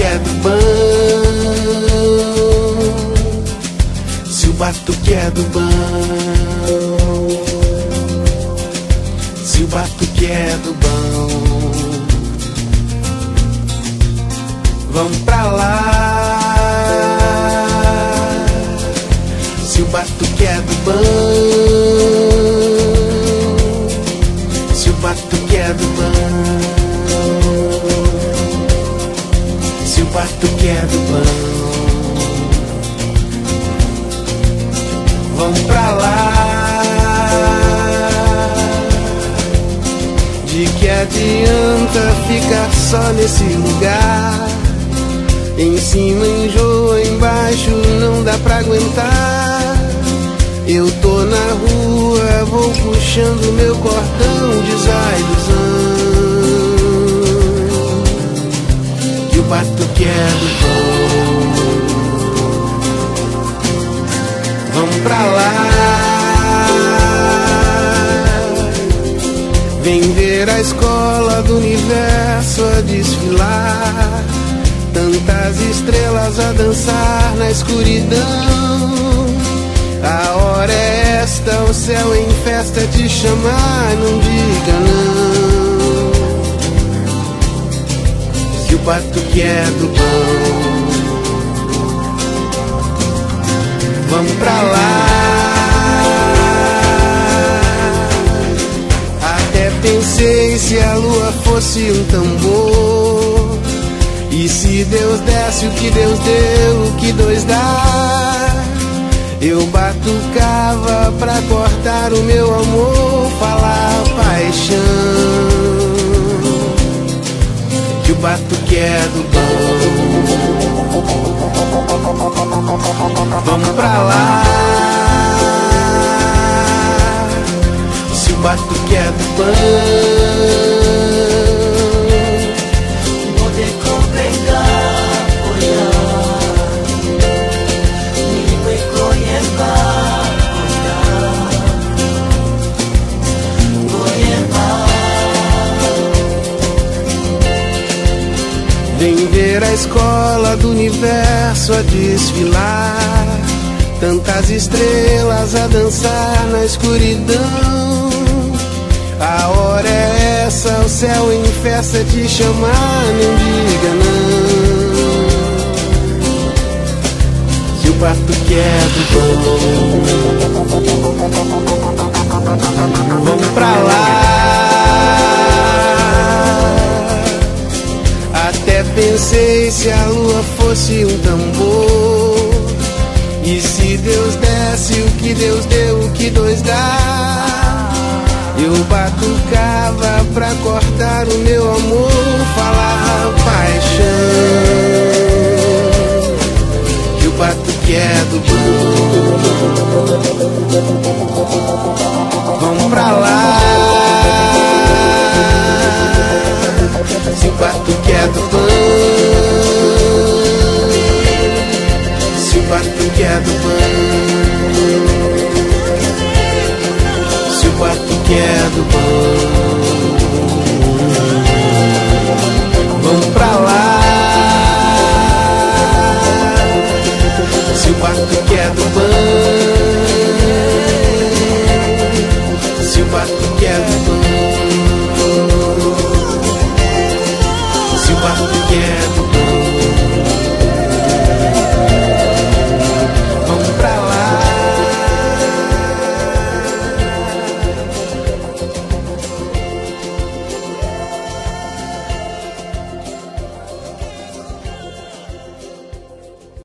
é do bom, se o batuque é do bom, se o batuque é do bom, vamos pra lá. Se o batuque é do bom, se o batuque é do bom, se o batuque é do bom, vamos pra lá. De que adianta ficar só nesse lugar? Em cima enjoa, embaixo não dá pra aguentar. Eu tô na rua, vou puxando meu cordão de zailuzão, que o batuque é do bom. Vamos pra lá. Vem ver a escola do universo a desfilar, tantas estrelas a dançar na escuridão. A hora é esta, o céu em festa te chamar, não diga não, que o batuque é do bom. Vamos pra lá. Até pensei se a lua fosse um tambor, e se Deus desse o que Deus deu, o que dois dá, eu batucava pra cortar o meu amor, falar paixão, que o batuque é do bom. Vamos pra lá. Se o batuque é do bom, vem ver a escola do universo a desfilar, tantas estrelas a dançar na escuridão. A hora é essa, o céu em festa te chamar, não diga não, que o batuque é do bom. Vamos pra lá. Até pensei se a lua fosse um tambor, e se Deus desse o que Deus deu, o que dois dá, eu batucava pra cortar o meu amor, falar paixão, que o batuque é do bom. Vamos pra lá. Se o batuque é do bom, se o batuque é do bom, se o batuque é do bom.